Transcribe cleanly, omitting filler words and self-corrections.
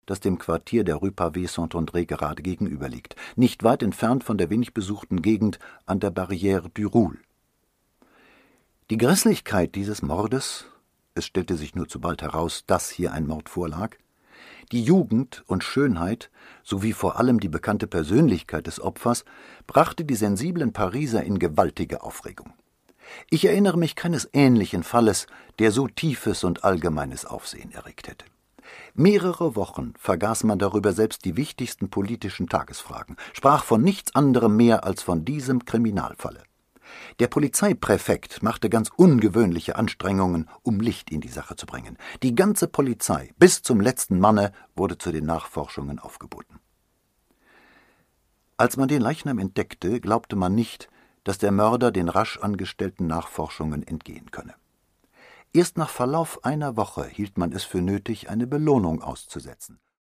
das dem Quartier der Rue Pavée-Saint-André gerade gegenüber liegt, nicht weit entfernt von der wenig besuchten Gegend an der Barrière du Roule. Die Grässlichkeit dieses Mordes, es stellte sich nur zu bald heraus, dass hier ein Mord vorlag, die Jugend und Schönheit sowie vor allem die bekannte Persönlichkeit des Opfers brachte die sensiblen Pariser in gewaltige Aufregung. Ich erinnere mich keines ähnlichen Falles, der so tiefes und allgemeines Aufsehen erregt hätte. Mehrere Wochen vergaß man darüber selbst die wichtigsten politischen Tagesfragen, sprach von nichts anderem mehr als von diesem Kriminalfalle. Der Polizeipräfekt machte ganz ungewöhnliche Anstrengungen, um Licht in die Sache zu bringen. Die ganze Polizei, bis zum letzten Manne, wurde zu den Nachforschungen aufgeboten. Als man den Leichnam entdeckte, glaubte man nicht, dass der Mörder den rasch angestellten Nachforschungen entgehen könne. Erst nach Verlauf einer Woche hielt man es für nötig, eine Belohnung auszusetzen.